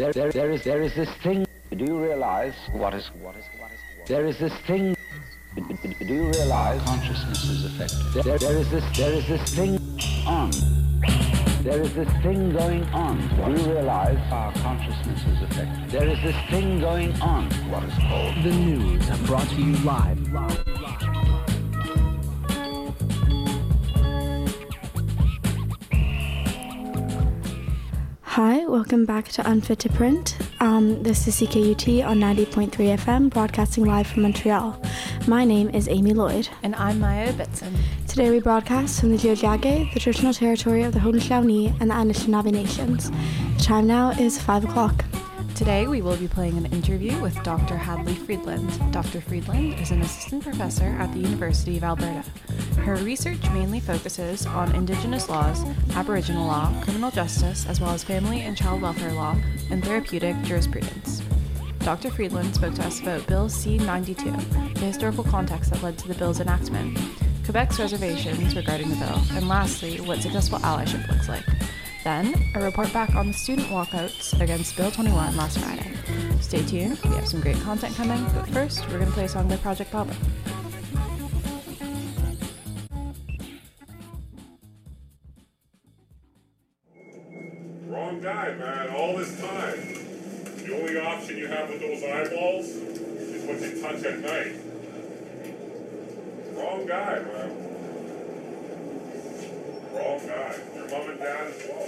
There is this thing. Do you realize what is? There is this thing. Do you realize consciousness is affected? There is this thing on. There is this thing going on. Do you realize our consciousness is affected? There is this thing going on. What is called the news, brought to you live. Hi, welcome back to Unfit to Print. This is CKUT on 90.3 FM, broadcasting live from Montreal. My name is Amy Lloyd. And I'm Maya Bitson. Today we broadcast from the Tiohtià:ke, the traditional territory of the Haudenosaunee and the Anishinaabe Nations. The time now is 5 o'clock. Today we will be playing an interview with Dr. Hadley Friedland. Dr. Friedland is an assistant professor at the University of Alberta. Her research mainly focuses on Indigenous laws, Aboriginal law, criminal justice, as well as family and child welfare law, and therapeutic jurisprudence. Dr. Friedland spoke to us about Bill C-92, the historical context that led to the bill's enactment, Quebec's reservations regarding the bill, and lastly, what successful allyship looks like. Then, a report back on the student walkouts against Bill 21 last Friday. Stay tuned, we have some great content coming, but first, we're going to play a song by Project Baba. Wrong guy, man, all this time. The only option you have with those eyeballs is what you touch at night. Wrong guy, man. Wrong guy. Your mom and dad as well.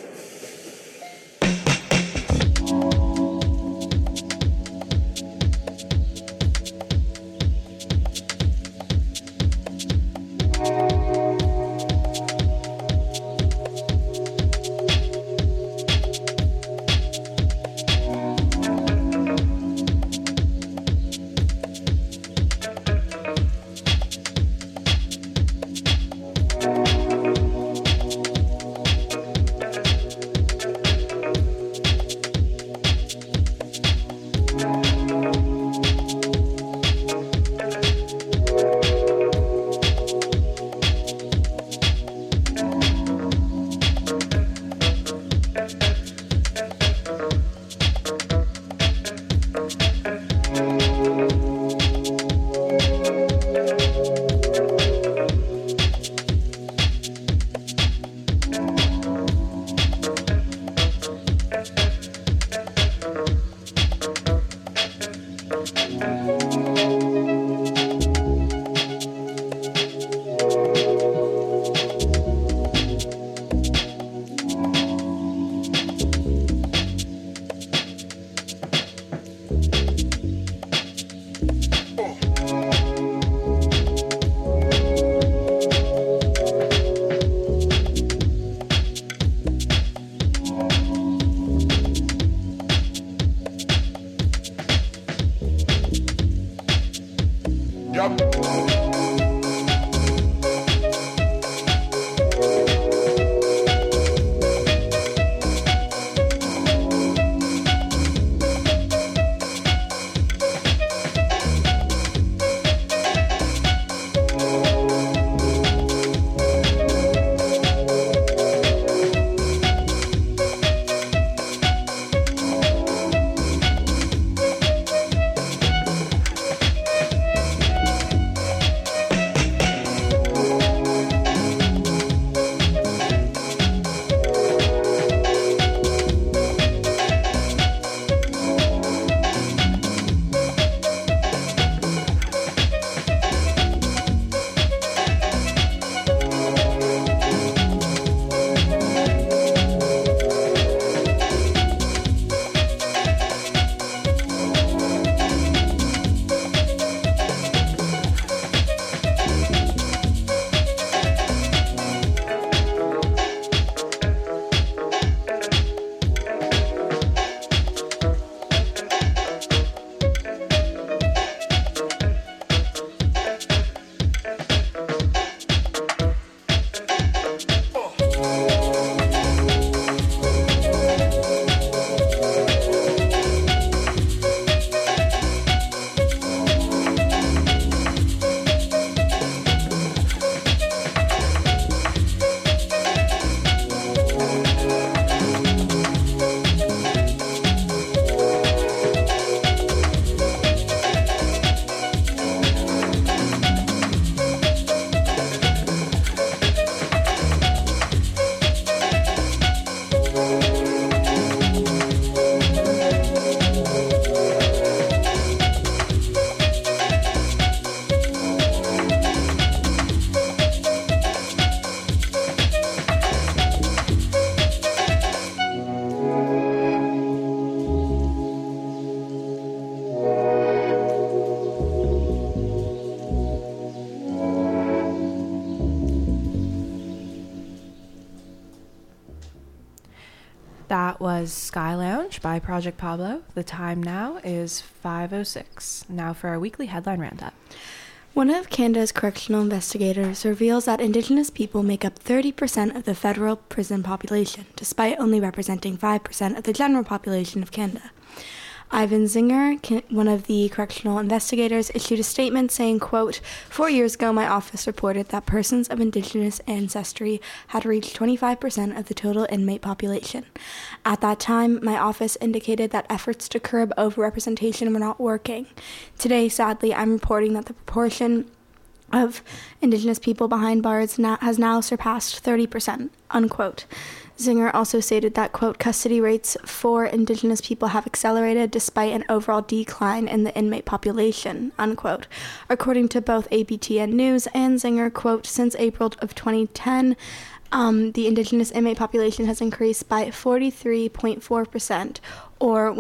was Sky Lounge by Project Pablo. The time now is 5:06. Now for our weekly headline roundup. One of Canada's correctional investigators reveals that Indigenous people make up 30% of the federal prison population, despite only representing 5% of the general population of Canada. Ivan Zinger, one of the correctional investigators, issued a statement saying, quote, 4 years ago, my office reported that persons of Indigenous ancestry had reached 25% of the total inmate population. At that time, my office indicated that efforts to curb overrepresentation were not working. Today, sadly, I'm reporting that the proportion of Indigenous people behind bars has now surpassed 30%, unquote. Zinger also stated that, quote, custody rates for Indigenous people have accelerated despite an overall decline in the inmate population, unquote. According to both APTN News and Zinger, quote, since April of 2010, the Indigenous inmate population has increased by 43.4%, or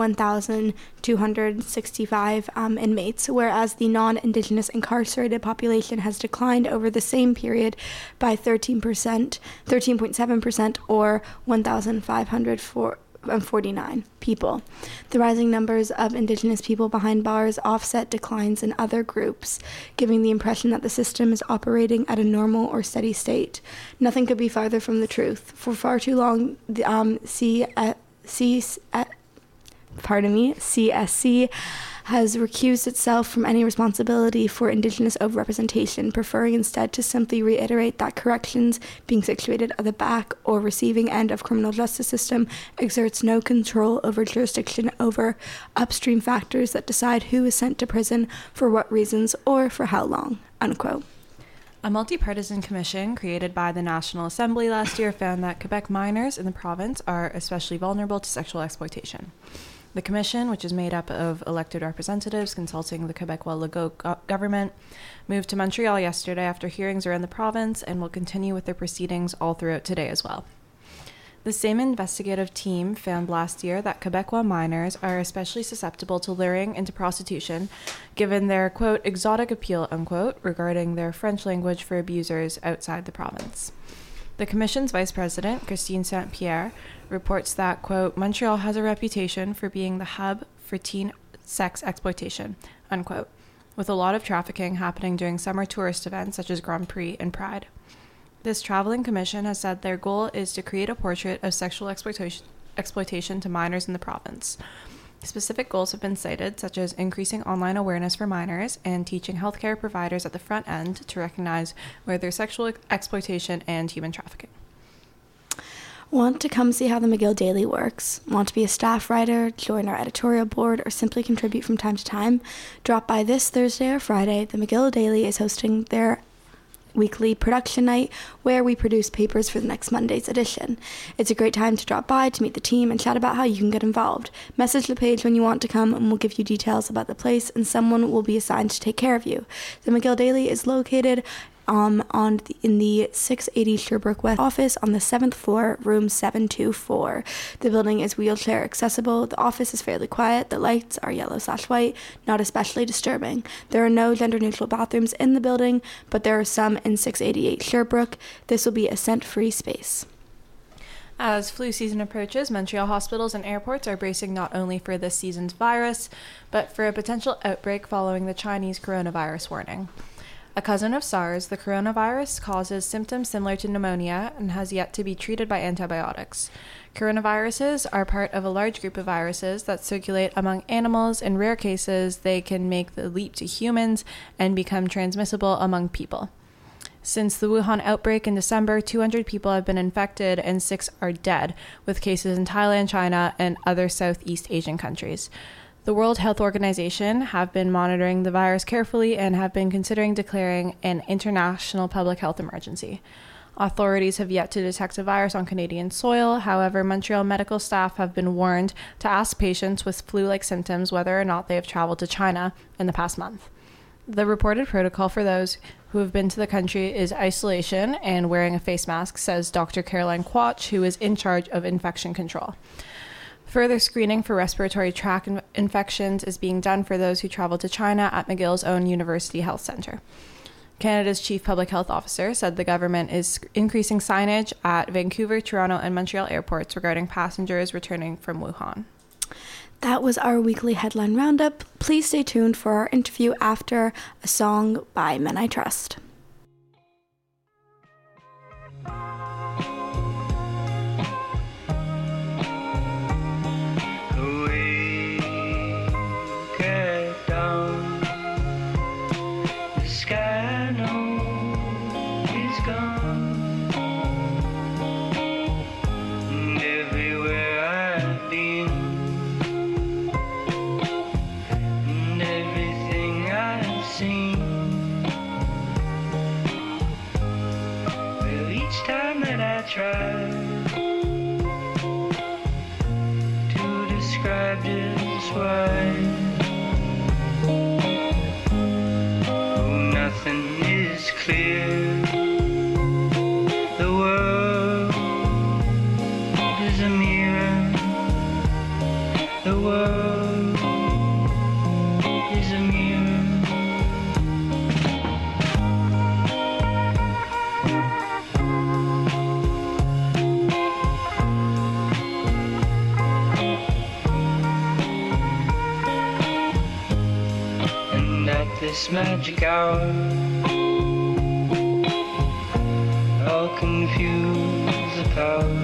1,265 inmates, whereas the non-Indigenous incarcerated population has declined over the same period by 13.7%, or 1,549 people. The rising numbers of Indigenous people behind bars offset declines in other groups, giving the impression that the system is operating at a normal or steady state. Nothing could be farther from the truth. For far too long, the CSC has recused itself from any responsibility for Indigenous overrepresentation, preferring instead to simply reiterate that corrections being situated at the back or receiving end of criminal justice system exerts no control over jurisdiction over upstream factors that decide who is sent to prison, for what reasons, or for how long, unquote. A multi-partisan commission created by the National Assembly last year found that Quebec minors in the province are especially vulnerable to sexual exploitation. The commission, which is made up of elected representatives consulting the Quebecois Legault government, moved to Montreal yesterday after hearings around the province and will continue with their proceedings all throughout today as well. The same investigative team found last year that Quebecois minors are especially susceptible to luring into prostitution, given their, quote, exotic appeal, unquote, regarding their French language for abusers outside the province. The Commission's Vice President, Christine St-Pierre, reports that, quote, Montreal has a reputation for being the hub for teen sex exploitation, unquote, with a lot of trafficking happening during summer tourist events such as Grand Prix and Pride. This traveling commission has said their goal is to create a portrait of sexual exploitation to minors in the province. Specific goals have been cited, such as increasing online awareness for minors and teaching healthcare providers at the front end to recognize where there's sexual exploitation and human trafficking. Want to come see how the McGill Daily works? Want to be a staff writer, join our editorial board, or simply contribute from time to time? Drop by this Thursday or Friday. The McGill Daily is hosting their weekly production night where we produce papers for the next Monday's edition. It's a great time to drop by to meet the team and chat about how you can get involved. Message the page when you want to come and we'll give you details about the place and someone will be assigned to take care of you. The McGill Daily is located in the 680 Sherbrooke West office on the 7th floor, room 724. The building is wheelchair accessible. The office is fairly quiet. The lights are yellow/white, not especially disturbing. There are no gender-neutral bathrooms in the building, but there are some in 688 Sherbrooke. This will be a scent-free space. As flu season approaches, Montreal hospitals and airports are bracing not only for this season's virus, but for a potential outbreak following the Chinese coronavirus warning. A cousin of SARS, the coronavirus causes symptoms similar to pneumonia and has yet to be treated by antibiotics. Coronaviruses are part of a large group of viruses that circulate among animals. In rare cases, they can make the leap to humans and become transmissible among people. Since the Wuhan outbreak in December, 200 people have been infected and 6 are dead, with cases in Thailand, China, and other Southeast Asian countries. The World Health Organization have been monitoring the virus carefully and have been considering declaring an international public health emergency. Authorities have yet to detect a virus on Canadian soil. However, Montreal medical staff have been warned to ask patients with flu-like symptoms whether or not they have traveled to China in the past month. The reported protocol for those who have been to the country is isolation and wearing a face mask, says Dr. Caroline Quach, who is in charge of infection control. Further screening for respiratory tract infections is being done for those who travel to China at McGill's own University Health Center. Canada's Chief Public Health Officer said the government is increasing signage at Vancouver, Toronto, and Montreal airports regarding passengers returning from Wuhan. That was our weekly headline roundup. Please stay tuned for our interview after a song by Men I Trust. Try to describe just why nothing is clear. The world is a mirror. The world is a mirror. This magic hour, I'll confuse the power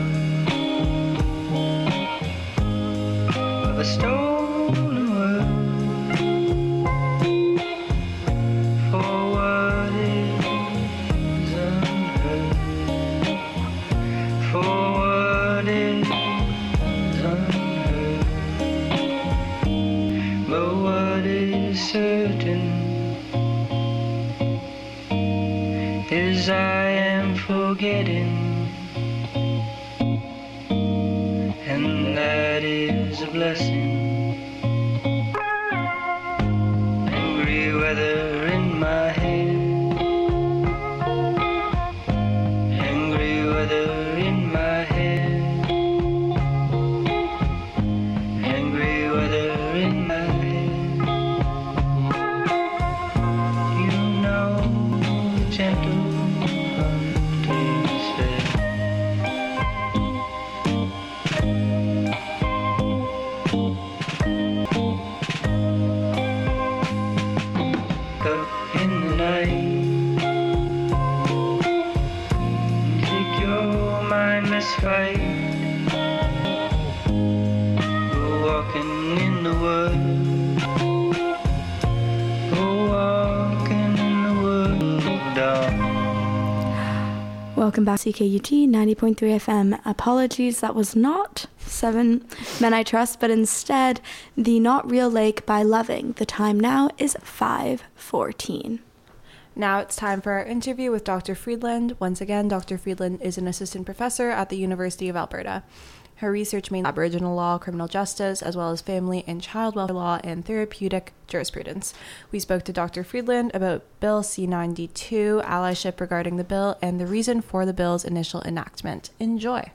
of a stolen word for what is unheard, for what is unheard, but what is certain is I am forgetting, and that is a blessing. Angry weather in my head, angry weather in my head, angry weather in my head. You know, gentle fight. Go walking in the woods. Go walking in the woods, dog. Welcome back to CKUT 90.3 FM. Apologies, that was not 7 Men I Trust, but instead the Not Real Lake by Loving. The time now is 5:14. Now it's time for our interview with Dr. Friedland. Once again, Dr. Friedland is an assistant professor at the University of Alberta. Her research means Aboriginal law, criminal justice, as well as family and child welfare law and therapeutic jurisprudence. We spoke to Dr. Friedland about Bill C-92, allyship regarding the bill, and the reason for the bill's initial enactment. Enjoy.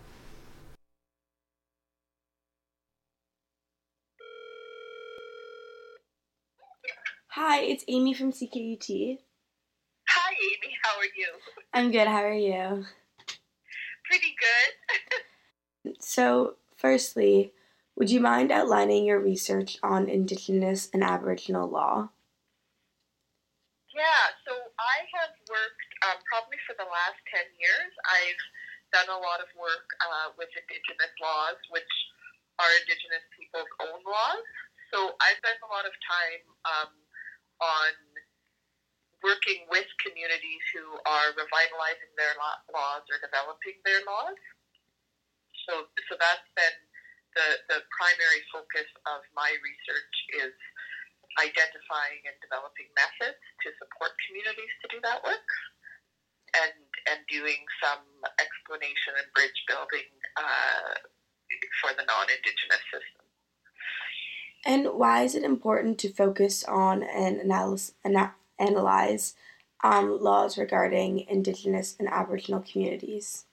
Hi, it's Amy from CKUT. Hi, Amy. How are you? I'm good. How are you? Pretty good. So, firstly, would you mind outlining your research on Indigenous and Aboriginal law? Yeah, so I have worked probably for the last 10 years. I've done a lot of work with Indigenous laws, which are Indigenous people's own laws. So I spent a lot of time on working with communities who are revitalizing their laws or developing their laws. So that's been the primary focus of my research, is identifying and developing methods to support communities to do that work, and doing some explanation and bridge building for the non-Indigenous system. And why is it important to focus on and analyze laws regarding Indigenous and Aboriginal communities?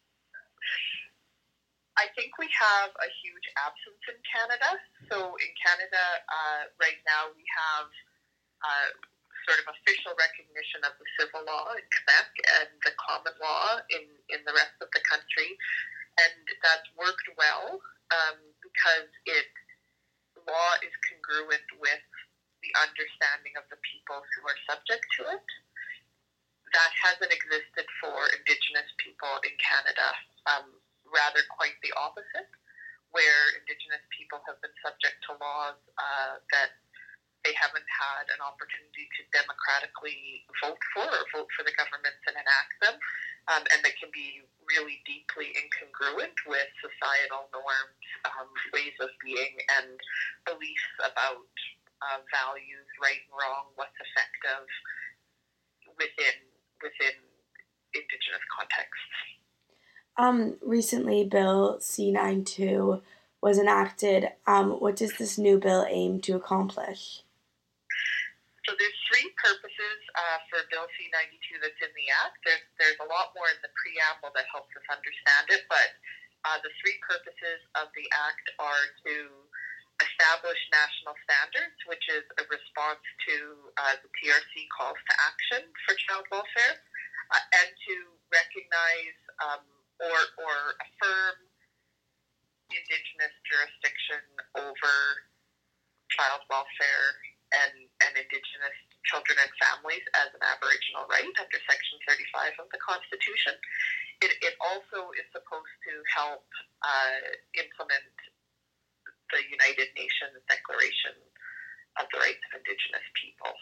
I think we have a huge absence in Canada. So in Canada, right now we have sort of official recognition of the civil law in Quebec and the common law in the rest of the country. And that's worked well because law is congruent with the understanding of the people who are subject to it. That hasn't existed for Indigenous people in Canada. Rather quite the opposite, where Indigenous people have been subject to laws that they haven't had an opportunity to democratically vote for or vote for the governments and enact them, and that can be really deeply incongruent with societal norms, ways of being, and beliefs about values, right and wrong, what's effective within Indigenous contexts. Recently, Bill C-92 was enacted. What does this new bill aim to accomplish? So there's three purposes for Bill C-92 that's in the Act. There's a lot more in the preamble that helps us understand it, but the three purposes of the Act are to establish national standards, which is a response to the TRC calls to action for child welfare, and to recognize or affirm Indigenous jurisdiction over child welfare and Indigenous children and families as an Aboriginal right under Section 35 of the Constitution. It also is supposed to help implement the United Nations Declaration of the Rights of Indigenous People.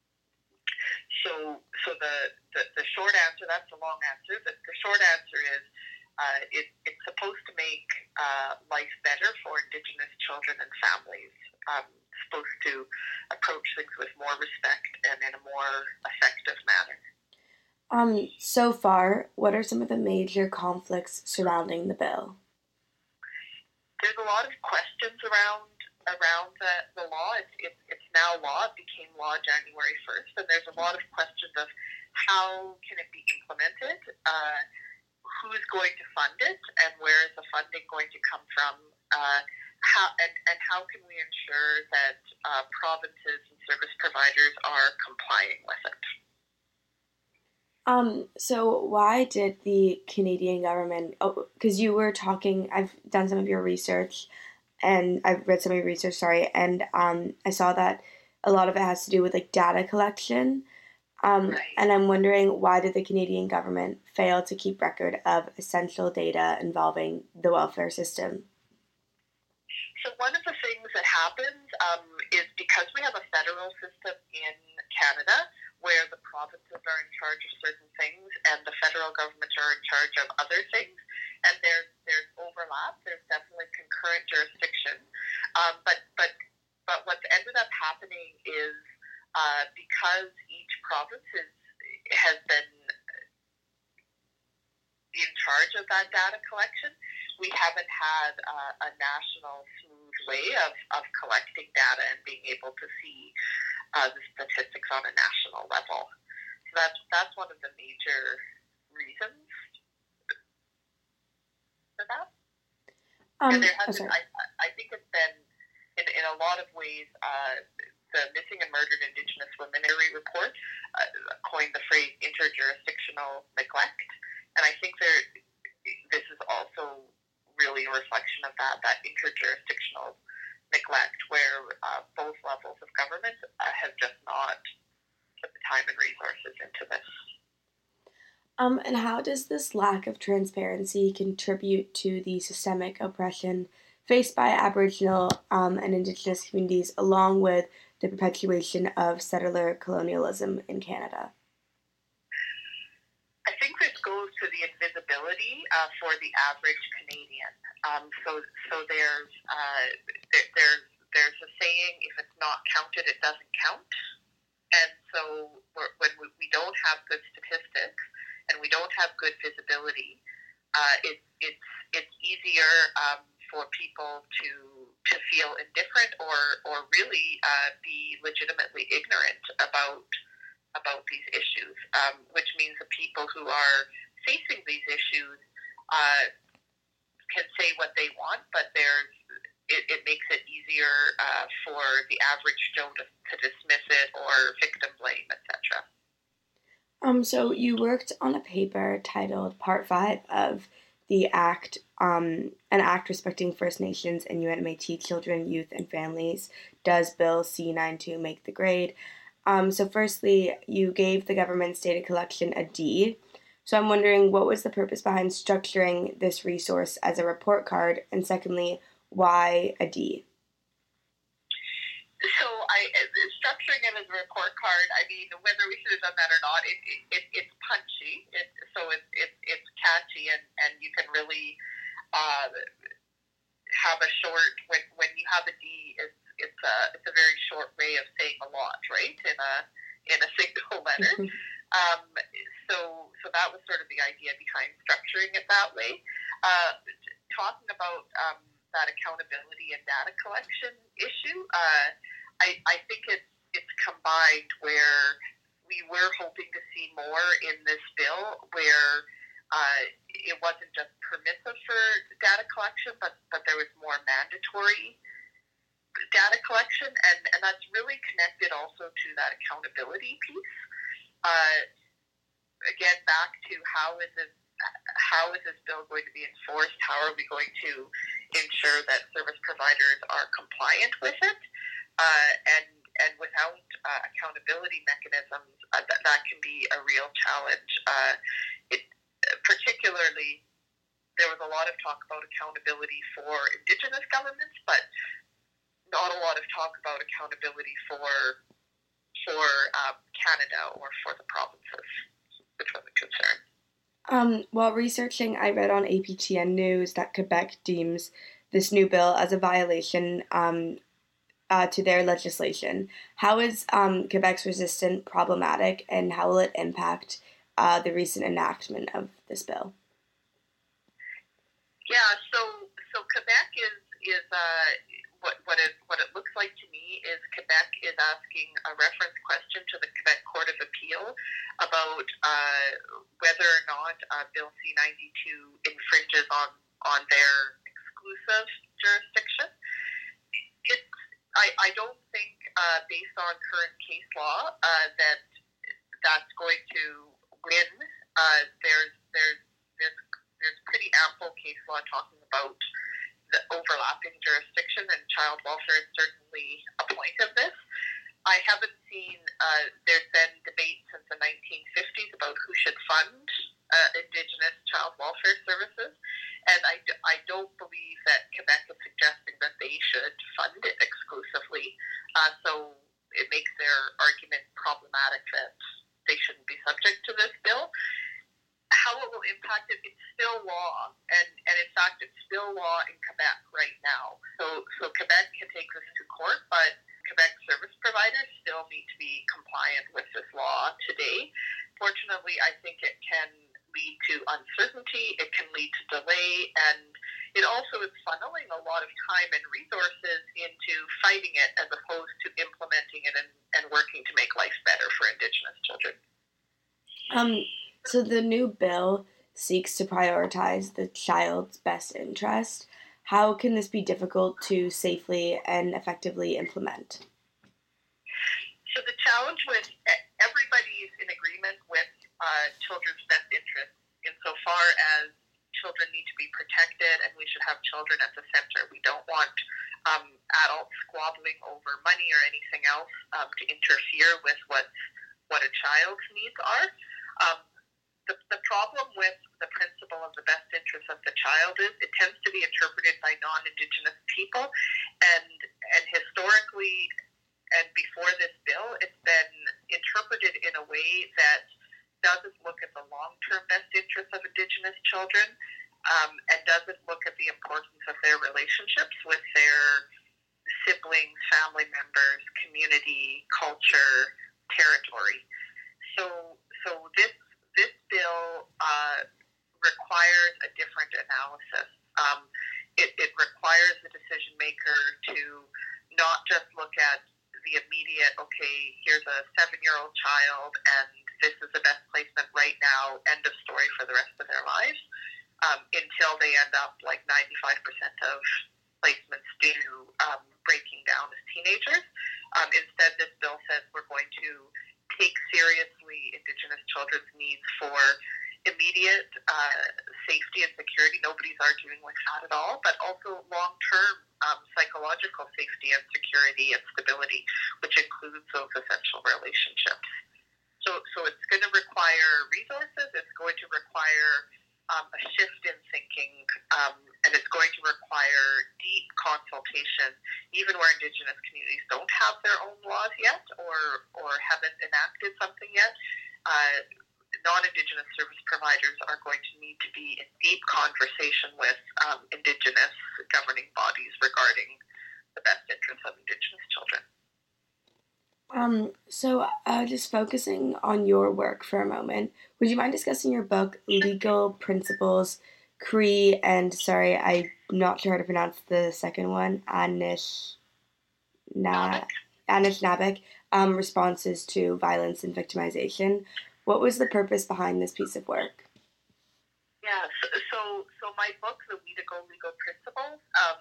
So the short answer, that's a long answer, but the short answer is it's supposed to make life better for Indigenous children and families. Supposed to approach things with more respect and in a more effective manner. So far, what are some of the major conflicts surrounding the bill? There's a lot of questions around the law. It's now law. It became law January 1st, and there's a lot of questions of how can it be implemented, who's going to fund it, and where is the funding going to come from, how can we ensure that provinces and service providers are complying with it? So why did the Canadian government, because you were talking, I've done some of your research, and I've read some of your research, and I saw that a lot of it has to do with like data collection, Right. And I'm wondering, why did the Canadian government fail to keep record of essential data involving the welfare system? So one of the things that happens is because we have a federal system in Canada where the provinces are in charge of certain things and the federal governments are in charge of other things, and there's overlap. There's definitely concurrent jurisdiction, but what's ended up happening is because each province has been in charge of that data collection, we haven't had a national smooth way of collecting data and being able to see the statistics on a national level. So that's one of the major reasons for that. And there has been, I think it's been, in a lot of ways, the Missing and Murdered Indigenous Women report coined the phrase interjurisdictional neglect, and I think this is also really a reflection of that interjurisdictional neglect, where both levels of government have just not put the time and resources into this. And how does this lack of transparency contribute to the systemic oppression faced by Aboriginal and Indigenous communities, along with the perpetuation of settler colonialism in Canada? I think this goes to the invisibility for the average Canadian. So there's a saying: if it's not counted, it doesn't count. And so when we don't have good statistics and we don't have good visibility, it's easier for people to feel indifferent or really be legitimately ignorant about these issues, which means the people who are facing these issues can say what they want, but it makes it easier for the average Joe to dismiss it or victim blame it. So you worked on a paper titled Part 5 of the Act, an Act Respecting First Nations, Inuit, Métis Children, Youth, and Families. Does Bill C-92 make the grade? So firstly, you gave the government's data collection a D. So I'm wondering, what was the purpose behind structuring this resource as a report card? And secondly, why a D? So structuring it as a report card, I mean, whether we should have done that or not, it's punchy. It's catchy, and you can really have a short, when you have a D, it's a very short way of saying a lot, right? In a single letter. So that was sort of the idea behind structuring it that way. Talking about that accountability and data collection issue, I think it's combined, where we were hoping to see more in this bill, where it wasn't just permissive for data collection, but there was more mandatory data collection, and that's really connected also to that accountability piece. Again, back to how is this bill going to be enforced? How are we going to ensure that service providers are compliant with it? And without accountability mechanisms, that can be a real challenge. Particularly, there was a lot of talk about accountability for Indigenous governments, but not a lot of talk about accountability for Canada or for the provinces, which was a concern. While researching, I read on APTN News that Quebec deems this new bill as a violation to their legislation. How is Quebec's resistance problematic, and how will it impact the recent enactment of this bill? Yeah, so Quebec is what it looks like to me is Quebec is asking a reference question to the Quebec Court of Appeal about whether or not Bill C-92 infringes on their exclusive jurisdiction. I don't think, based on current case law, that's going to win. There's pretty ample case law talking about the overlapping jurisdiction, and child welfare is certainly a point of this. I haven't seen, there's been debate since the 1950s about who should fund Indigenous child welfare services, and I don't believe that Quebec is suggesting that they should fund it exclusively, so it makes their argument problematic that they shouldn't be subject to this bill. How it will impact it, it's still law, and in fact, it's still law in Quebec right now. So Quebec can take this to court, but Quebec service providers still need to be compliant with this law today. Fortunately, I think it can lead to uncertainty, it can lead to delay, and it also is funneling a lot of time and resources into fighting it as opposed to implementing it and working to make life better for Indigenous children. So the new bill seeks to prioritize the child's best interest. How can this be difficult to safely and effectively implement? So the challenge with everybody's in agreement with children's best interest insofar as children need to be protected and we should have children at the center. We don't want adults squabbling over money or anything else to interfere with what a child's needs are. The problem with the principle of the best interest of the child is it tends to be interpreted by non-Indigenous people, and historically and before this bill, it's been interpreted in a way that doesn't look at the long-term best interest of Indigenous children and doesn't look at the importance of their relationships with their siblings, family members, community, culture, territory. So this bill requires a different analysis. It requires the decision maker to not just look at the immediate, okay, here's a 7-year-old child and this is the best placement right now, end of story for the rest of their lives, until they end up like 95% of placements do breaking down as teenagers. Instead, this bill says we're going to take seriously Indigenous children's needs for immediate safety and security. Nobody's arguing with that at all, but also long-term psychological safety and security and stability, which includes those essential relationships. So it's going to require resources, it's going to require a shift in thinking, and it's going to require deep consultation, even where Indigenous communities don't have their own laws yet or haven't enacted something yet. Non-Indigenous service providers are going to need to be in deep conversation with Indigenous governing bodies regarding the best interests of Indigenous children. So just focusing on your work for a moment, would you mind discussing your book, Legal Principles, Cree, and sorry, I'm not sure how to pronounce the second one, Anishinaabeg, Responses to Violence and Victimization. What was the purpose behind this piece of work? Yeah, so my book, The Weedigo Legal Principles,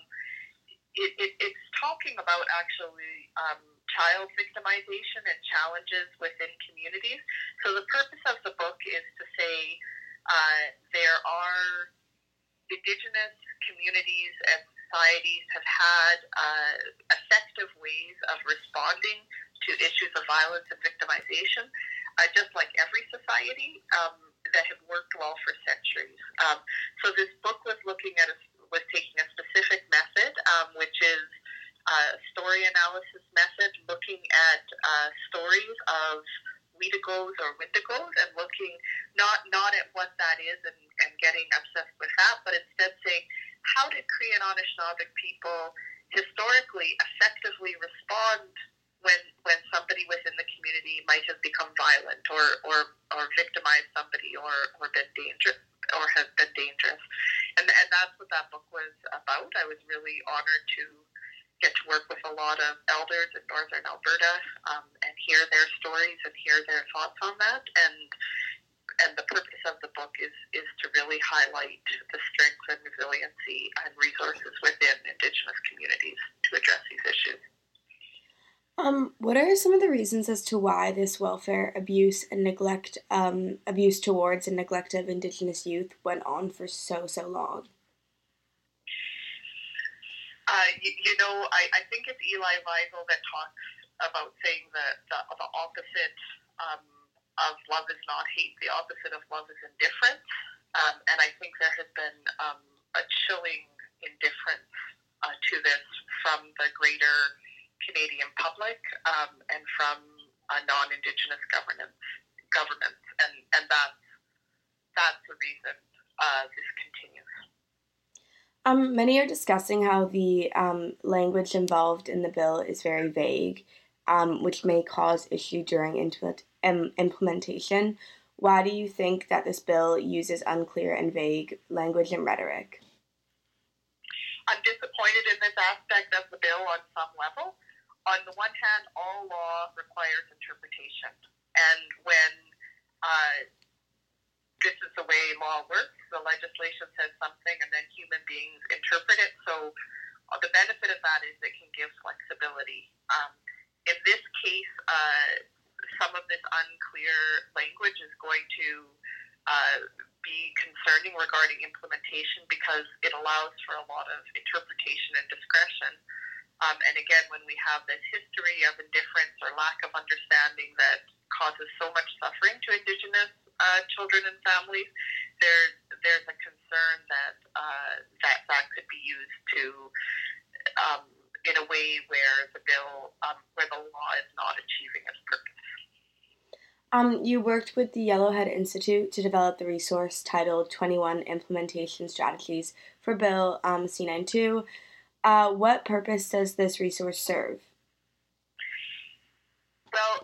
it's talking about actually child victimization and challenges within communities. So the purpose of the book is to say there are Indigenous communities and societies have had effective ways of responding to issues of violence and victimization, just like every society, that have worked well for centuries. So this book was taking a specific method, which is story analysis method, looking at stories of Weedigos or Wendigos and looking not at what that is and getting obsessed with that, but instead saying, how did Cree and Anishinaabe people historically effectively respond when somebody within the community might have become violent or victimized somebody or been dangerous or has been dangerous. And that's what that book was about. I was really honored to get to work with a lot of elders in Northern Alberta and hear their stories and hear their thoughts on that. And the purpose of the book is to really highlight the strength and resiliency and resources within Indigenous communities to address these issues. What are some of the reasons as to why this welfare abuse and neglect, abuse towards and neglect of Indigenous youth went on for so long? I think it's Eli Wiesel that talks about saying that the opposite of love is not hate, the opposite of love is indifference. And I think there has been a chilling indifference to this from the greater Canadian public and from non-Indigenous governments, and that's the reason this continues. Many are discussing how the language involved in the bill is very vague, which may cause issue during implementation. Why do you think that this bill uses unclear and vague language and rhetoric? I'm disappointed in this aspect of the bill on some level. On the one hand, all law requires interpretation, and when this is the way law works, the legislation says something and then human beings interpret it. So the benefit of that is it can give flexibility. In this case, some of this unclear language is going to be concerning regarding implementation because it allows for a lot of interpretation and discretion. And again, when we have this history of indifference or lack of understanding that causes so much suffering to Indigenous children and families, there's a concern that that could be used to in a way where the bill, where the law is not achieving its purpose. You worked with the Yellowhead Institute to develop the resource titled 21 Implementation Strategies for Bill C-92. What purpose does this resource serve? Well,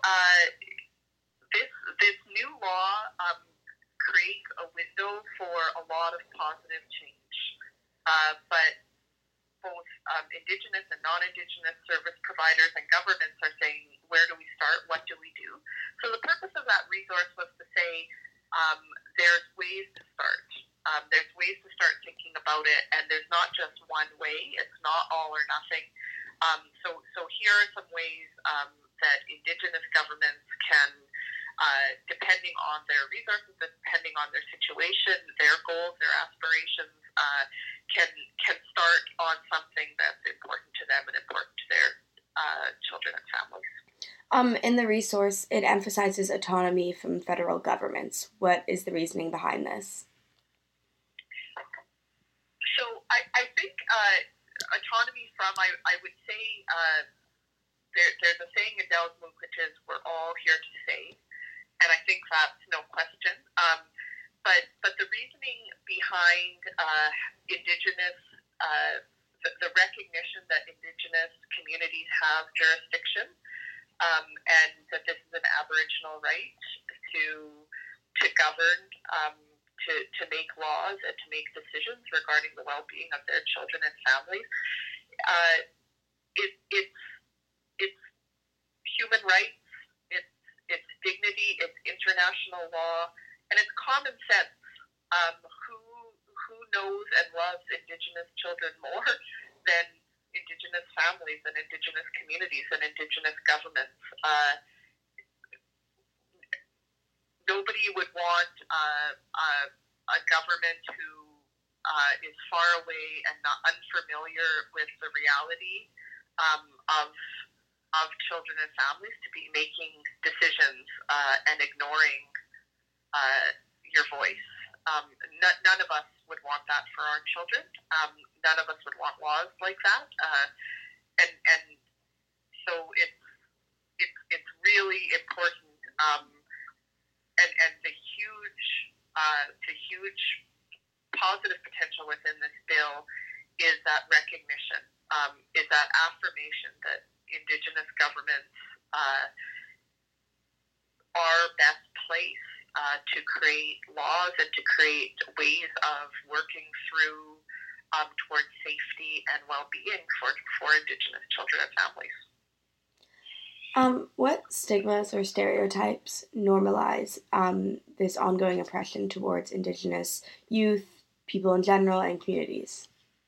this new law creates a window for a lot of positive change, but both Indigenous and non-Indigenous service providers and governments are saying, where do we start? What do we do? So the purpose of that resource was to say there's ways to start. There's ways to start thinking about it, and there's not just one way. It's not all or nothing. So here are some ways that Indigenous governments can depending on their resources, depending on their situation, their goals, their aspirations, can start on something that's important to them and important to their children and families. In the resource, it emphasizes autonomy from federal governments. What is the reasoning behind this? So I think autonomy from, I would say, there's a saying in Delgamuukw, which is, we're all here to save. And I think that's no question. But the reasoning behind Indigenous, the recognition that Indigenous communities have jurisdiction, and that this is an Aboriginal right to govern, to make laws and to make decisions regarding the well-being of their children and families. It's human rights, it's dignity, it's international law, and it's common sense. Who knows and loves Indigenous children more than Indigenous families and Indigenous communities and Indigenous governments? Nobody would want a government who is far away and not unfamiliar with the reality of children and families to be making decisions and ignoring your voice. None of us would want that for our children. None of us would want laws like that. And so it's really important. And the huge positive potential within this bill is that recognition, is that affirmation that Indigenous governments are best placed to create laws and to create ways of working through towards safety and well-being for Indigenous children and families. What stigmas or stereotypes normalize this ongoing oppression towards Indigenous youth, people in general, and communities?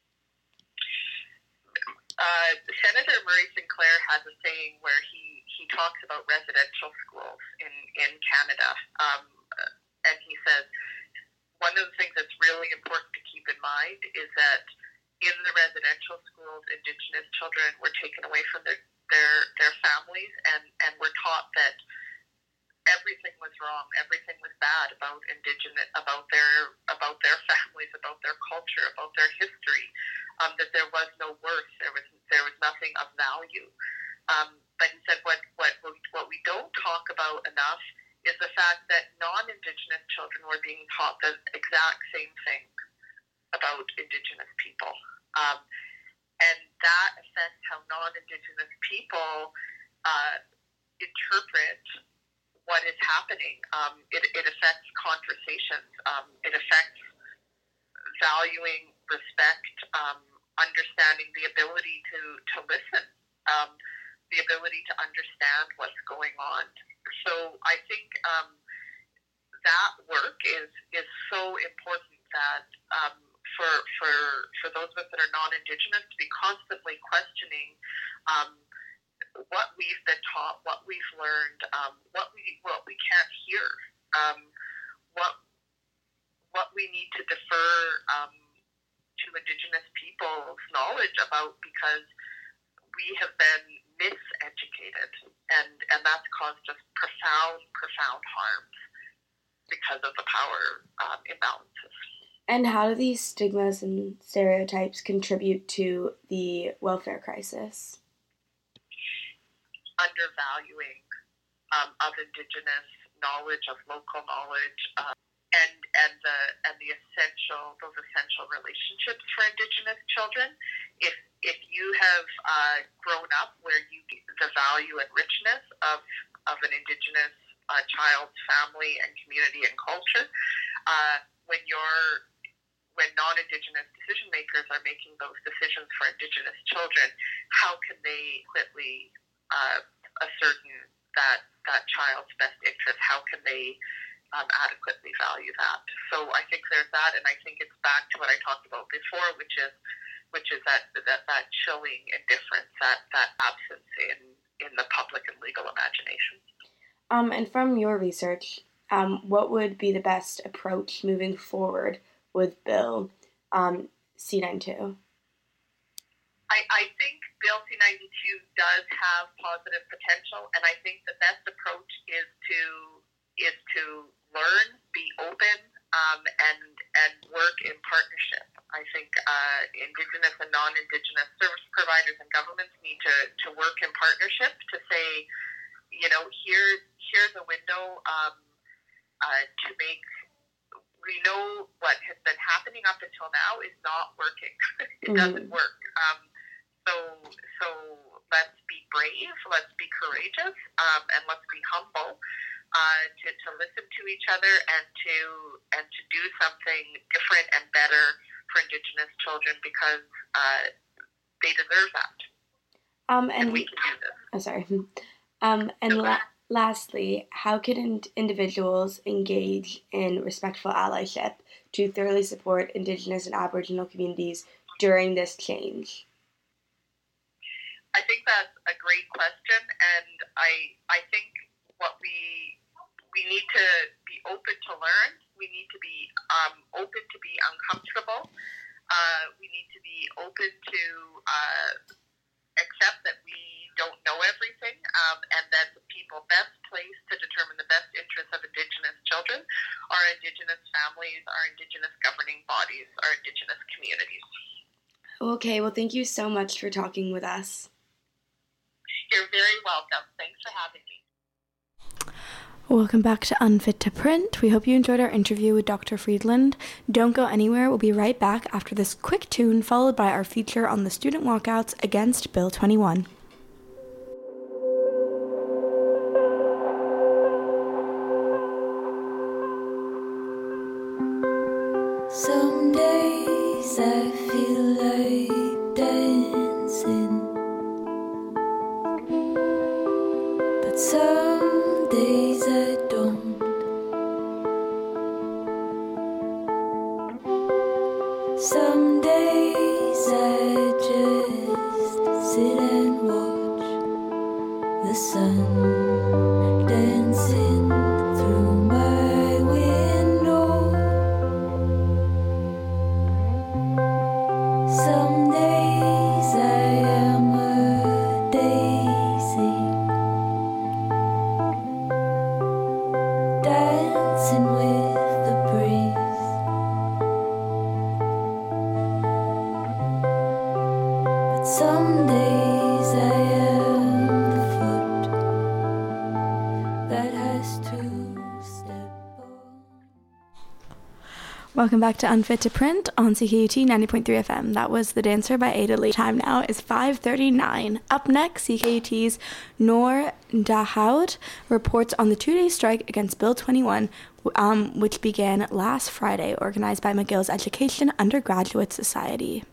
Senator Murray Sinclair has a saying where he talks about residential schools in Canada, and he says one of the things that's really important to keep in mind is that in the residential schools, Indigenous children were taken away from their families and were taught that everything was wrong, everything was bad about Indigenous, about their families, about their culture, about their history, that there was no worth, there was nothing of value. But he said what we don't talk about enough is the fact that non-Indigenous children were being taught the exact same thing about Indigenous people. And that affects how non-Indigenous people interpret what is happening. It affects conversations. It affects valuing, respect, understanding, the ability to listen, the ability to understand what's going on. So I think that work is so important that for those of us that are non-Indigenous to be constantly questioning what we've been taught, what we've learned, what we can't hear, what we need to defer to Indigenous people's knowledge about, because we have been miseducated, and that's caused us profound harms because of the power imbalances. And how do these stigmas and stereotypes contribute to the welfare crisis? Undervaluing of Indigenous knowledge, of local knowledge, and the those essential relationships for Indigenous children. If you have grown up where you get the value and richness of an Indigenous child's family and community and culture, when non-Indigenous decision makers are making those decisions for Indigenous children, how can they quickly ascertain that child's best interest? How can they adequately value that? So I think there's that, and I think it's back to what I talked about before, which is that chilling indifference, that absence in the public and legal imagination. And from your research, what would be the best approach moving forward with Bill C-92? I think Bill C-92 does have positive potential, and I think the best approach is to learn, be open, and work in partnership. I think Indigenous and non-Indigenous service providers and governments need to work in partnership to say, here's a window to make. We know what has been happening up until now is not working. It doesn't work. So let's be brave, let's be courageous, and let's be humble to listen to each other and to do something different and better for Indigenous children because they deserve that. And we can do this. Oh, sorry. Lastly, how can individuals engage in respectful allyship to thoroughly support Indigenous and Aboriginal communities during this change? I think that's a great question, and I think what we need to be open to learn. We need to be open to be uncomfortable. We need to be open to accept that we don't know everything, and that the people best placed to determine the best interests of Indigenous children are Indigenous families, our Indigenous governing bodies, our Indigenous communities. Okay, well, thank you so much for talking with us. You're very welcome. Thanks for having me. Welcome back to Unfit to Print. We hope you enjoyed our interview with Dr. Friedland. Don't go anywhere. We'll be right back after this quick tune, followed by our feature on the student walkouts against Bill 21. Some days I feel like dancing, but some days I don't. Some days I just sit and watch the sun dancing through my window. Some days I am a daisy, dancing with the breeze. But some days I am the foot that has to step on. Welcome back to Unfit to Print on CKUT 90.3 FM. That was The Dancer by Ada Lee. Time now is 5:39. Up next, CKUT's Noor Dahoud reports on the two-day strike against Bill 21, which began last Friday, organized by McGill's Education Undergraduate Society.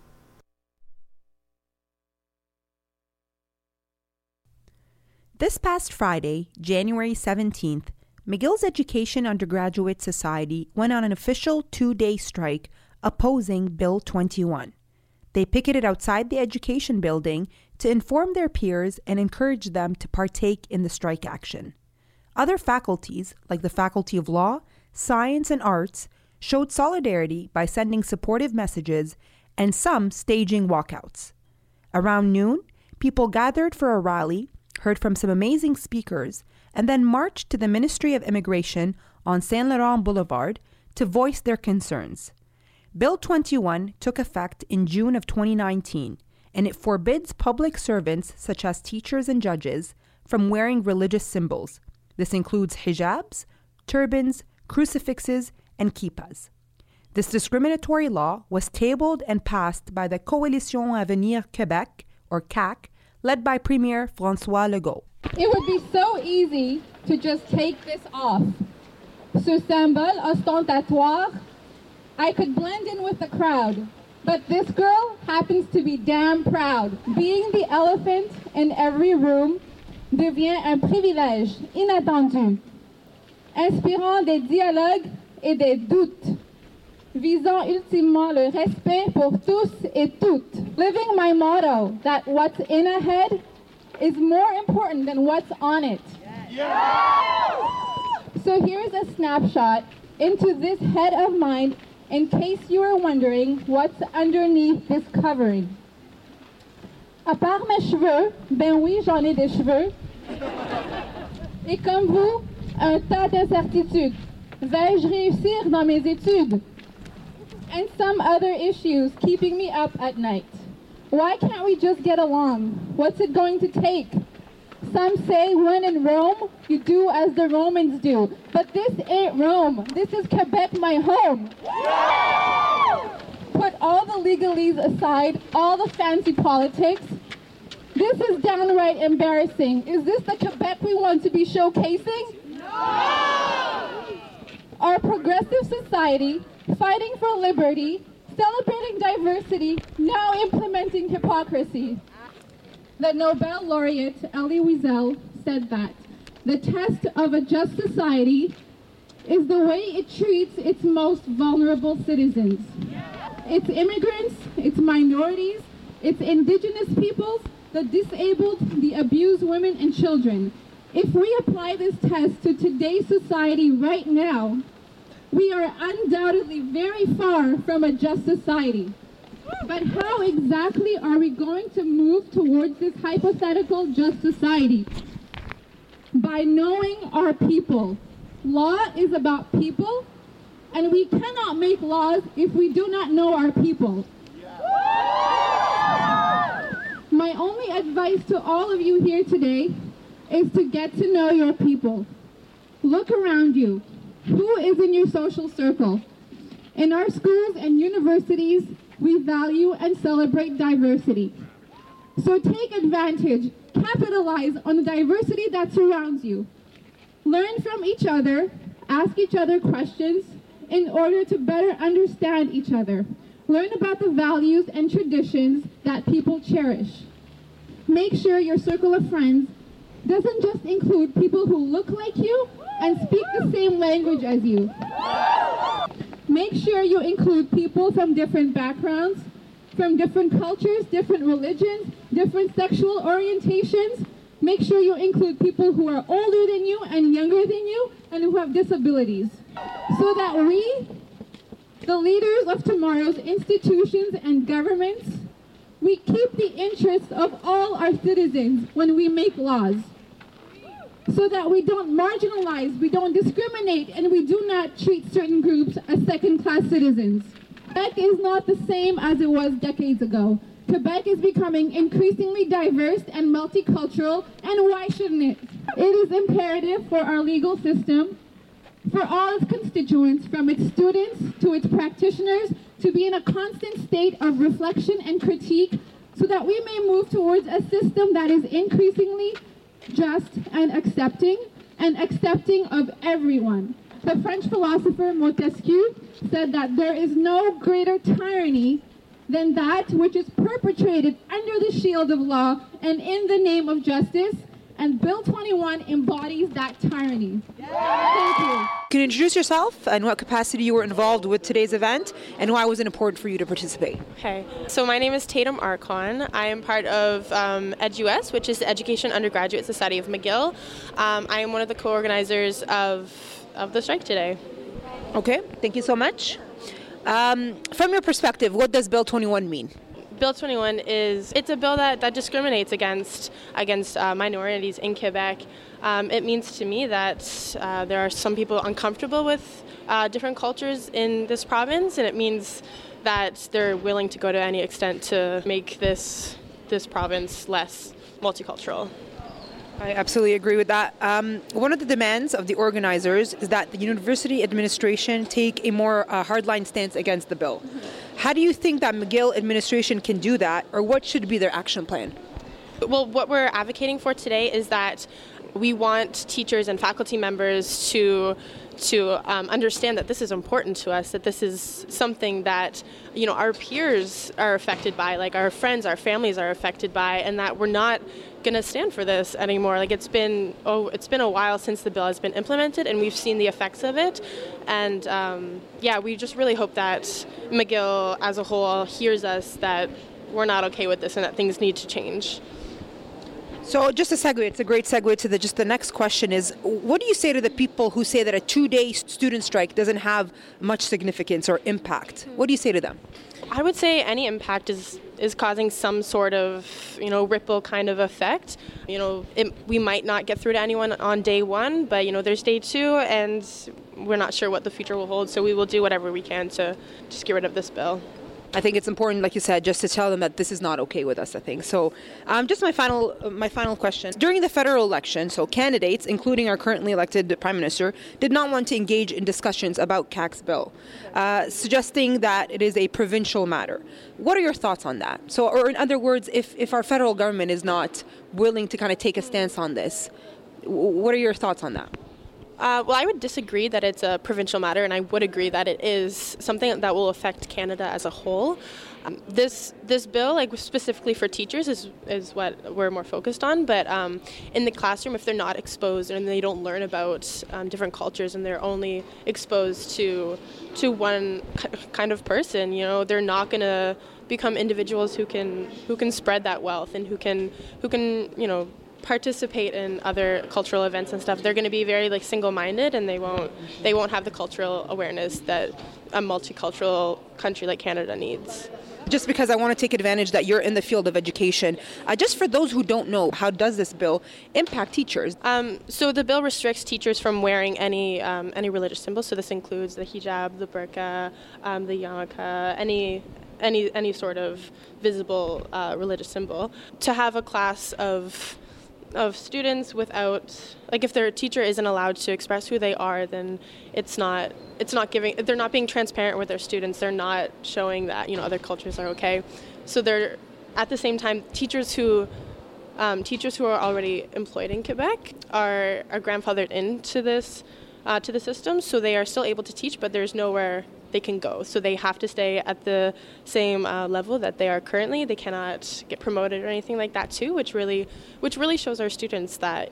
This past Friday, January 17th, McGill's Education Undergraduate Society went on an official two-day strike opposing Bill 21. They picketed outside the education building to inform their peers and encourage them to partake in the strike action. Other faculties, like the Faculty of Law, Science, and Arts, showed solidarity by sending supportive messages and some staging walkouts. Around noon, people gathered for a rally, heard from some amazing speakers, and then marched to the Ministry of Immigration on Saint Laurent Boulevard to voice their concerns. Bill 21 took effect in June of 2019, and it forbids public servants, such as teachers and judges, from wearing religious symbols. This includes hijabs, turbans, crucifixes, and kippas. This discriminatory law was tabled and passed by the Coalition Avenir Québec, or CAQ, led by Premier François Legault. It would be so easy to just take this off. Ce symbole ostentatoire, I could blend in with the crowd, but this girl happens to be damn proud. Being the elephant in every room devient un privilège inattendu, inspirant des dialogues et des doutes, visant ultimement le respect pour tous et toutes. Living my motto that what's in a head is more important than what's on it. Yeah. So here's a snapshot into this head of mine in case you are wondering what's underneath this covering. À part mes cheveux, ben oui, j'en ai des cheveux. Et comme vous, un tas d'incertitudes. Vais-je réussir dans mes études? And some other issues keeping me up at night. Why can't we just get along? What's it going to take? Some say when in Rome, you do as the Romans do. But this ain't Rome. This is Quebec, my home. Put all the legalese aside, all the fancy politics. This is downright embarrassing. Is this the Quebec we want to be showcasing? No! Our progressive society, fighting for liberty, celebrating diversity, now implementing hypocrisy. The Nobel laureate Elie Wiesel said that the test of a just society is the way it treats its most vulnerable citizens. Its immigrants, its minorities, its indigenous peoples, the disabled, the abused women and children. If we apply this test to today's society right now, we are undoubtedly very far from a just society. But how exactly are we going to move towards this hypothetical just society? By knowing our people. Law is about people, and we cannot make laws if we do not know our people. My only advice to all of you here today is to get to know your people. Look around you. Who is in your social circle? In our schools and universities, we value and celebrate diversity. So take advantage, capitalize on the diversity that surrounds you. Learn from each other, ask each other questions in order to better understand each other. Learn about the values and traditions that people cherish. Make sure your circle of friends doesn't just include people who look like you and speak the same language as you. Make sure you include people from different backgrounds, from different cultures, different religions, different sexual orientations. Make sure you include people who are older than you and younger than you and who have disabilities, so that we, the leaders of tomorrow's institutions and governments, we keep the interests of all our citizens when we make laws, so that we don't marginalize, we don't discriminate, and we do not treat certain groups as second-class citizens. Quebec is not the same as it was decades ago. Quebec is becoming increasingly diverse and multicultural, and why shouldn't it? It is imperative for our legal system, for all its constituents, from its students to its practitioners, to be in a constant state of reflection and critique, so that we may move towards a system that is increasingly just and accepting of everyone. The French philosopher Montesquieu said that there is no greater tyranny than that which is perpetrated under the shield of law and in the name of justice, and Bill 21 embodies that tyranny. Thank you. Can you introduce yourself and what capacity you were involved with today's event and why was it important for you to participate? Okay, so my name is Tatum Archon. I am part of EdUS, which is the Education Undergraduate Society of McGill. I am one of the co-organizers of the strike today. Okay, thank you so much. From your perspective, what does Bill 21 mean? Bill 21 it's a bill that discriminates against minorities in Quebec. It means to me that there are some people uncomfortable with different cultures in this province, and it means that they're willing to go to any extent to make this province less multicultural. I absolutely agree with that. One of the demands of the organizers is that the university administration take a more hardline stance against the bill. How do you think that McGill administration can do that, or what should be their action plan? Well, what we're advocating for today is that we want teachers and faculty members to understand that this is important to us, that this is something that, our peers are affected by, like our friends, our families are affected by, and that we're not going to stand for this anymore. Like it's been a while since the bill has been implemented, and we've seen the effects of it. And we just really hope that McGill as a whole hears us, that we're not okay with this and that things need to change. So just a segue, it's a great segue to the next question is, what do you say to the people who say that a 2-day student strike doesn't have much significance or impact? What do you say to them? I would say any impact is causing some sort of, ripple kind of effect. We might not get through to anyone on day one, but, there's day two, and we're not sure what the future will hold, so we will do whatever we can to just get rid of this bill. I think it's important, like you said, just to tell them that this is not okay with us, I think. So just my final question. During the federal election, so candidates, including our currently elected Prime Minister, did not want to engage in discussions about CAQ's bill, suggesting that it is a provincial matter. What are your thoughts on that? So, or in other words, if our federal government is not willing to kind of take a stance on this, what are your thoughts on that? Well, I would disagree that it's a provincial matter, and I would agree that it is something that will affect Canada as a whole. This bill, like specifically for teachers, is what we're more focused on. But in the classroom, if they're not exposed and they don't learn about different cultures, and they're only exposed to one kind of person, they're not going to become individuals who can spread that wealth and who can participate in other cultural events and stuff. They're going to be very single-minded, and they won't have the cultural awareness that a multicultural country like Canada needs. Just because I want to take advantage that you're in the field of education, just for those who don't know, how does this bill impact teachers? So the bill restricts teachers from wearing any religious symbols. So this includes the hijab, the burqa, the yarmulke, any sort of visible religious symbol. To have a class of students without, if their teacher isn't allowed to express who they are, then they're not being transparent with their students. They're not showing that other cultures are okay. So they're at the same time teachers who are already employed in Quebec are grandfathered into this to the system, so they are still able to teach, but there's nowhere they can go. So they have to stay at the same level that they are currently. They cannot get promoted or anything like that too, which really shows our students that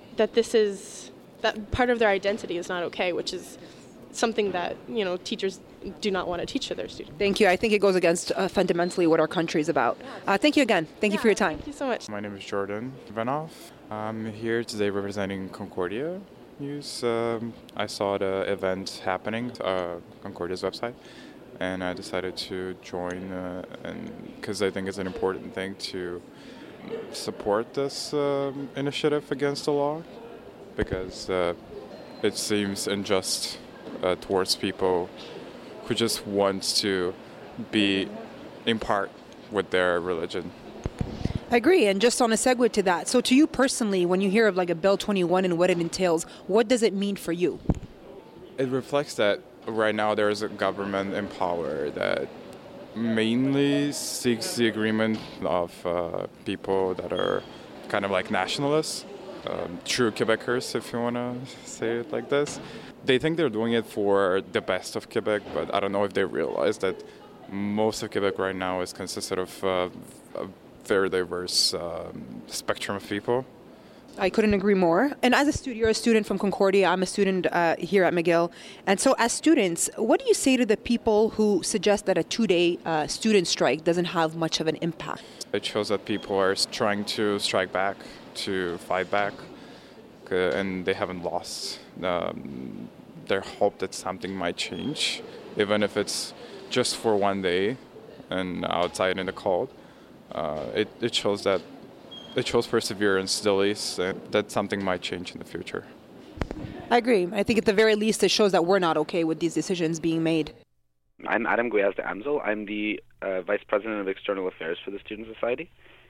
that part of their identity is not okay, which is something that teachers do not want to teach to their students. Thank you. I think it goes against fundamentally what our country is about. Thank you again. Thank you for your time. Thank you so much. My name is Jordan Vanoff. I'm here today representing Concordia News. I saw the event happening on Concordia's website, and I decided to join because I think it's an important thing to support this initiative against the law, because it seems unjust towards people who just want to be in part with their religion. I agree, and just on a segue to that, so to you personally, when you hear of a Bill 21 and what it entails, what does it mean for you? It reflects that right now there is a government in power that mainly seeks the agreement of people that are kind of like nationalists, true Quebecers, if you want to say it like this. They think they're doing it for the best of Quebec, but I don't know if they realize that most of Quebec right now is consisted of a very diverse spectrum of people. I couldn't agree more. And as a student, you're a student from Concordia. I'm a student here at McGill. And so as students, what do you say to the people who suggest that a 2-day student strike doesn't have much of an impact? It shows that people are trying to strike back, to fight back, and they haven't lost their hope that something might change, even if it's just for one day and outside in the cold. It shows perseverance, at least, that something might change in the future. I agree. I think at the very least it shows that we're not okay with these decisions being made. I'm Adam Guiaz de Amzel. I'm the Vice President of External Affairs for the Student Society.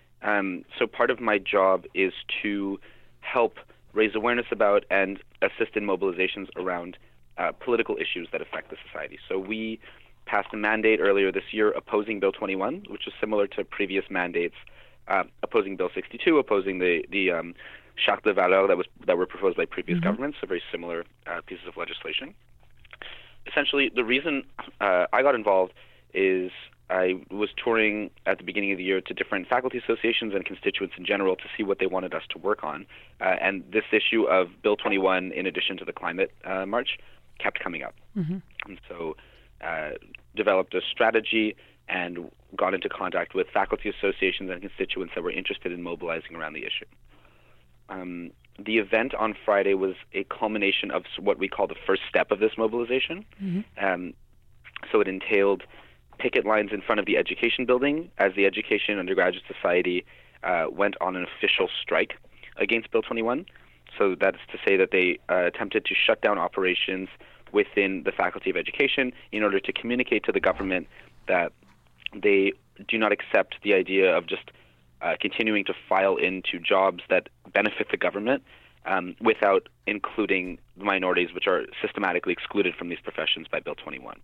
So part of my job is to help raise awareness about and assist in mobilizations around political issues that affect the society. So we passed a mandate earlier this year opposing Bill 21, which was similar to previous mandates opposing Bill 62, opposing the Charte de Valeurs that were proposed by previous governments, so very similar pieces of legislation. Essentially, the reason I got involved is I was touring at the beginning of the year to different faculty associations and constituents in general to see what they wanted us to work on. And this issue of Bill 21, in addition to the climate march, kept coming up. And so developed a strategy and got into contact with faculty associations and constituents that were interested in mobilizing around the issue. the event on Friday was a culmination of what we call the first step of this mobilization. So it entailed picket lines in front of the Education Building as the Education Undergraduate Society went on an official strike against Bill 21. So that is to say that they attempted to shut down operations within the Faculty of Education in order to communicate to the government that they do not accept the idea of just continuing to file into jobs that benefit the government without including the minorities, which are systematically excluded from these professions by Bill 21.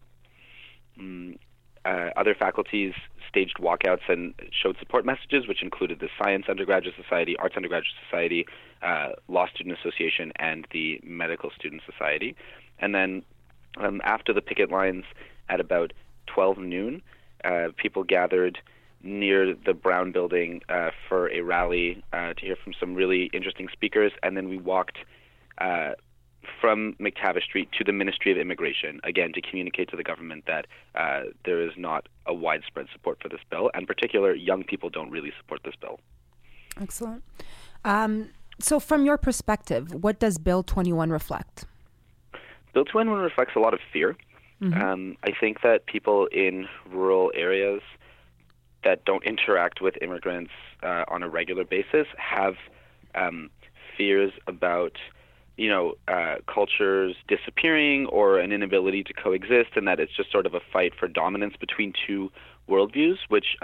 Other faculties staged walkouts and showed support messages, which included the Science Undergraduate Society, Arts Undergraduate Society, Law Student Association, and the Medical Student Society. And then after the picket lines at about 12 noon, people gathered near the Brown Building for a rally to hear from some really interesting speakers, and then we walked from McTavish Street to the Ministry of Immigration, again, to communicate to the government that there is not a widespread support for this bill, and in particular, young people don't really support this bill. Excellent. So from your perspective, what does Bill 21 reflect? Bill 21 reflects a lot of fear. I think that people in rural areas that don't interact with immigrants on a regular basis have fears about cultures disappearing or an inability to coexist, and that it's just sort of a fight for dominance between two worldviews, which,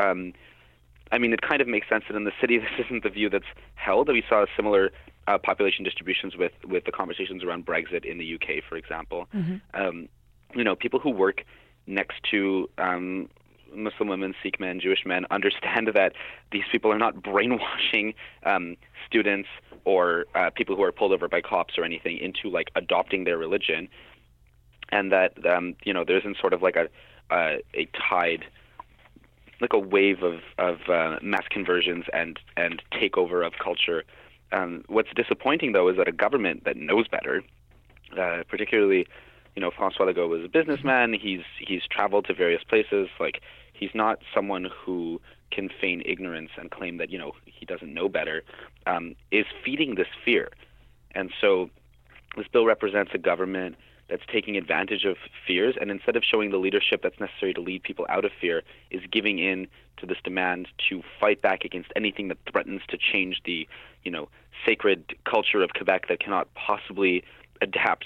it kind of makes sense that in the city this isn't the view that's held. We saw similar population distributions with the conversations around Brexit in the UK, for example. People who work next to Muslim women, Sikh men, Jewish men understand that these people are not brainwashing students or people who are pulled over by cops or anything into adopting their religion, and that there isn't sort of a tide, like a wave of mass conversions and takeover of culture. What's disappointing though is that a government that knows better, particularly François Legault was a businessman. He's traveled to various places. He's not someone who can feign ignorance and claim that he doesn't know better. Is feeding this fear, and so this bill represents a government that's taking advantage of fears, and instead of showing the leadership that's necessary to lead people out of fear, is giving in to this demand to fight back against anything that threatens to change the sacred culture of Quebec that cannot possibly adapt.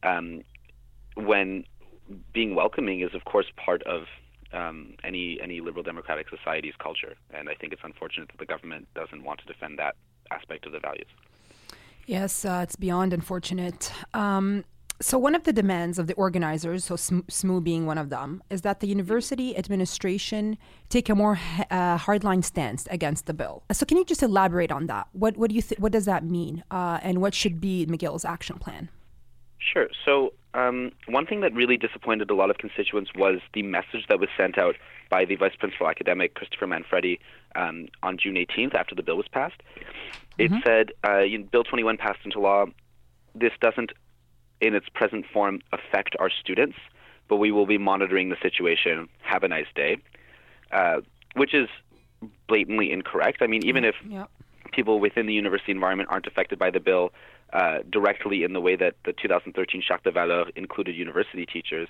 When being welcoming is, of course, part of any liberal democratic society's culture. And I think it's unfortunate that the government doesn't want to defend that aspect of the values. Yes, it's beyond unfortunate. So one of the demands of the organizers, so SMU being one of them, is that the university administration take a more hardline stance against the bill. So can you just elaborate on that? What do you what does that mean? And what should be McGill's action plan? Sure. So one thing that really disappointed a lot of constituents was the message that was sent out by the Vice Principal Academic, Christopher Manfredi, on June 18th after the bill was passed. It said, Bill 21 passed into law. This doesn't, in its present form, affect our students, but we will be monitoring the situation. Have a nice day, which is blatantly incorrect. Even if people within the university environment aren't affected by the bill directly in the way that the 2013 Charte de Valeurs included university teachers,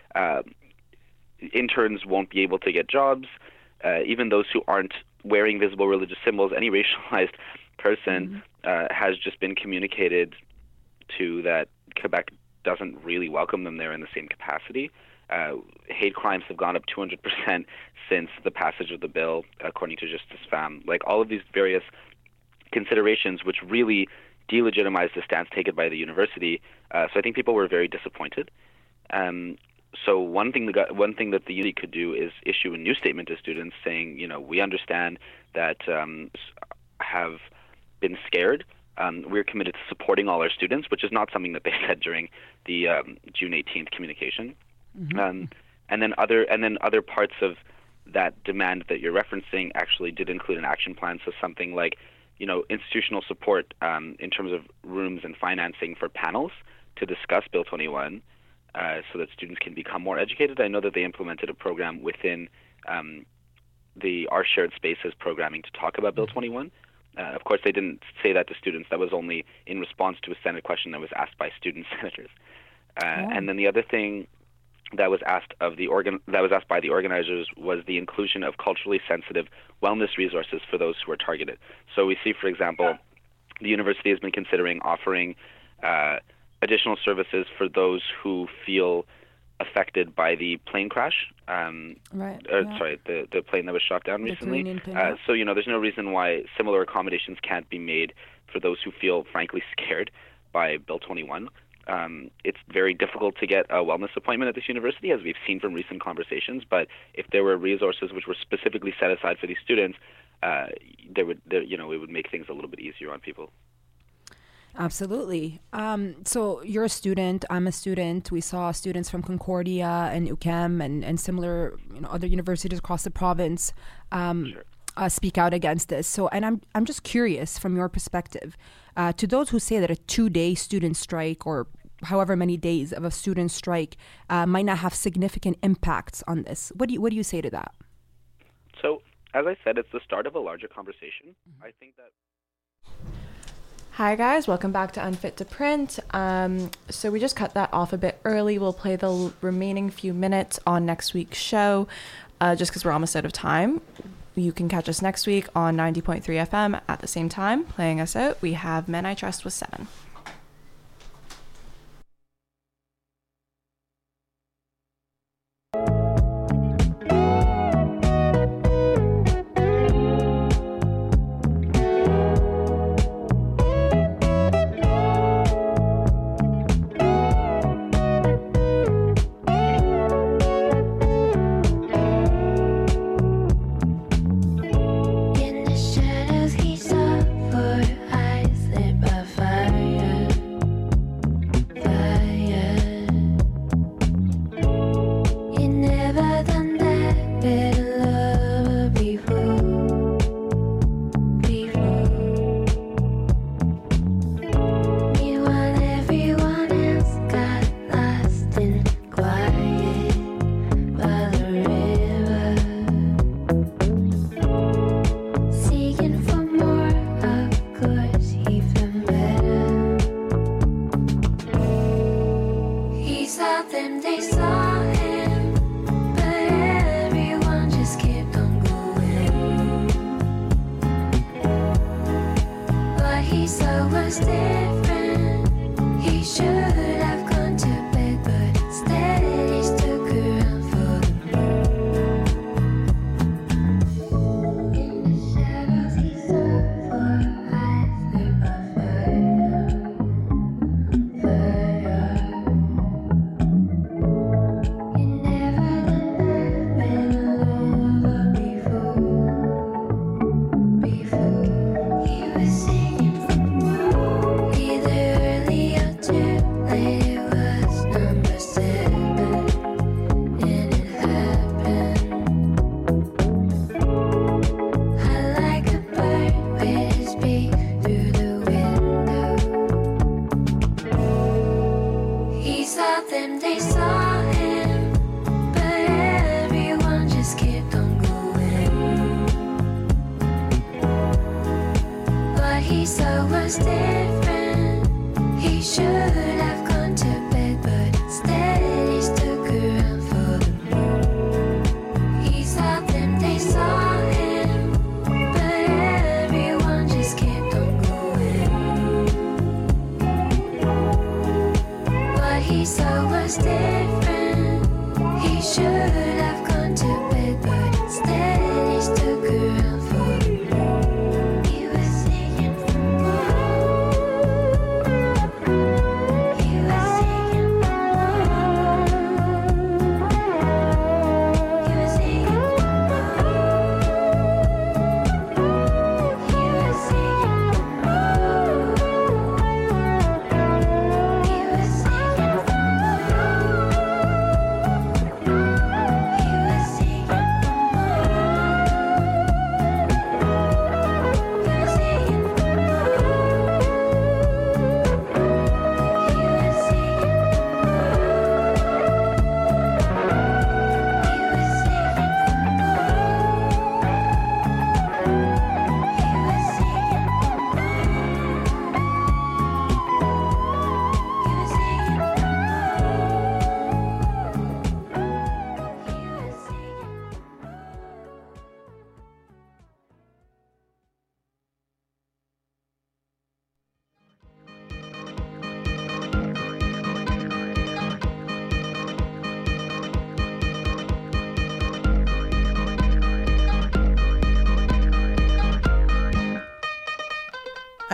interns won't be able to get jobs. Even those who aren't wearing visible religious symbols, any racialized person has just been communicated to that Quebec doesn't really welcome them there in the same capacity. Hate crimes have gone up 200% since the passage of the bill, according to Justice Femme. All of these various considerations which really delegitimize the stance taken by the university. So I think people were very disappointed. So one thing that the uni could do is issue a new statement to students saying, we understand that have been scared. We're committed to supporting all our students, which is not something that they said during the June 18th communication. And then other parts of that demand that you're referencing actually did include an action plan. So something like, institutional support in terms of rooms and financing for panels to discuss Bill 21 so that students can become more educated. I know that they implemented a program within the Our Shared Spaces programming to talk about Bill 21. Of course, they didn't say that to students. That was only in response to a Senate question that was asked by student senators. And then the other thing that was asked by the organizers was the inclusion of culturally sensitive wellness resources for those who are targeted. So we see, for example, the university has been considering offering additional services for those who feel affected by the plane crash. Sorry, the plane that was shot down recently. So, there's no reason why similar accommodations can't be made for those who feel, frankly, scared by Bill 21. It's very difficult to get a wellness appointment at this university, as we've seen from recent conversations, but if there were resources which were specifically set aside for these students, it would make things a little bit easier on people. Absolutely. So you're a student, I'm a student. We saw students from Concordia and UQAM and similar other universities across the province speak out against this. So, and I'm just curious from your perspective, to those who say that a 2-day student strike or however many days of a student strike might not have significant impacts on this. What do you say to that? So, as I said, it's the start of a larger conversation. I think that... Hi guys, welcome back to Unfit to Print. So we just cut that off a bit early. We'll play the remaining few minutes on next week's show, just because we're almost out of time. You can catch us next week on 90.3 FM at the same time. Playing us out, we have Men I Trust with 7.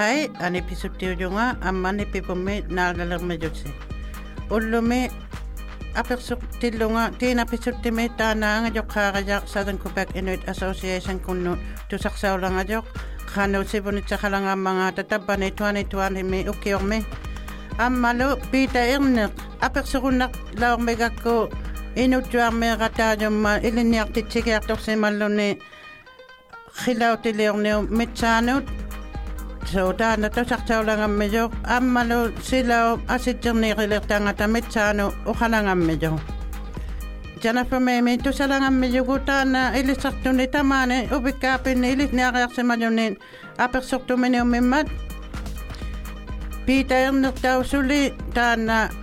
Ai ani pisuttiu junga ammani pipumi naagalerme jutsi. Ullumi apersuktilunga tina pisuttimi taanaanga jokkaaraja Southern Quebec Inuit Association kunnu tusaqsaulanga jok khanu sibunitsakhalanga manga tatabani 2020 mi ukiormi ammalu pita irneq apersugunnak laormegakku inutjuarmeeqataajumma ilinniartitsikiartorsimalluni khilautiliorniu mitsaanut so taana tosaqtaulangammijo ammalu silao asitjerniiqilertangata mitsaanu uqalangammijo Jennifer Memi tusalangammijugu taana ilisartuni tamaani ubikkaapinni ilisniaqearsimalunin apersortumini umimmat Peter nertausuli taana